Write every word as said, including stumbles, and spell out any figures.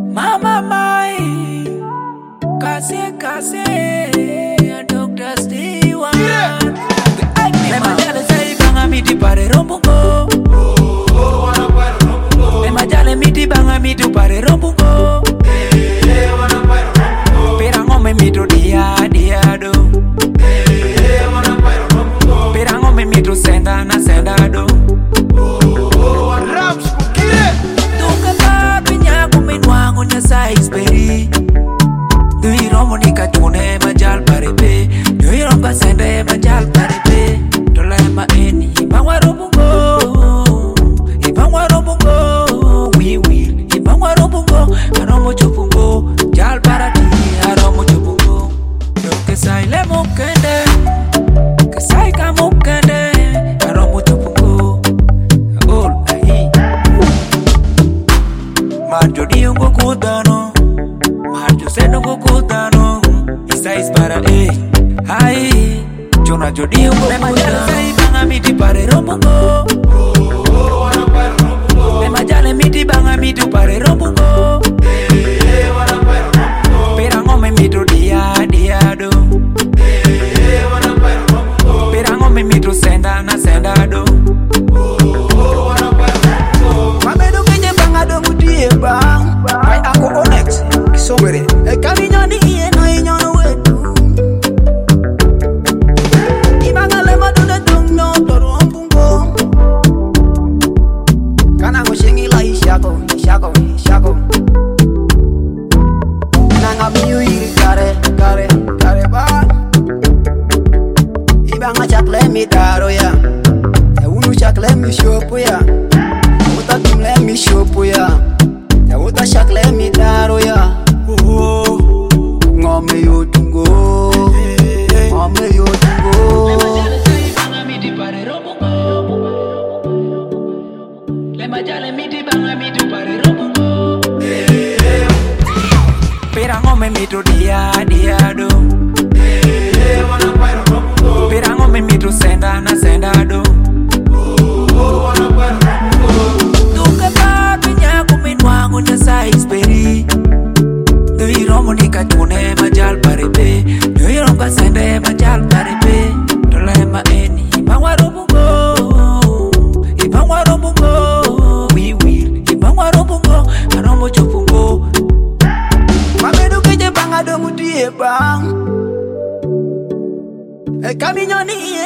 Mama mai Kase kase Doctor Stewart Mema jale say banga miti pare rombungo Mema jale miti banga mitu pare rombungo Perango me mito dia dia do Perango me mito senda na senda do Nya size peri Dui romo ni kachune majal paripe Dui romba sende majal paripe Tolema eni Ibangwa rombungo Ibangwa rombungo We will Ibangwa rombungo Aromo chupungo Jal parati Aromo chupungo Kesai le mukende Kesai ka mukende Aromo chupungo All ahi Marjo diungo kudano Marjo sendo kudano Isa is para eh Hai Chona jo diungo kudano Mema jale say banga miti pare rombungo Mema jale miti banga mitu pare rombungo Perango me mito dia dia do Perango me mito senda na senda do Mamedo kenye banga do mudie bang Mai ako onex Kisongwere E kami nyoni iye no inyono wetu Ibanga lema dune dung no toro ampungo Kana ngo shingi la ishako Ishako ishako Nanga miyu iri kare kare kare ba Ibanga chakle mi taro ya E unu chakle mi shopo ya Uta kimle mi shopo ya E uta chakle mi taro ya Ngome yo tungo Ngome yo tungo Lema jale say banga miti pare rombungo Lema jale miti banga mitu pare rombungo Perango me mito dia dia do Perango me mito senda na senda do Duka papi nyaku minwangu nya size peri Dui romo ni kachune majal paripe Dui romba sende majal paripe Tolema eni Ibangwa rombungo Ibangwa rombungo We will Ibangwa rombungo Aromo chupungo Mamedu keje banga do mudie bang E kami nyoni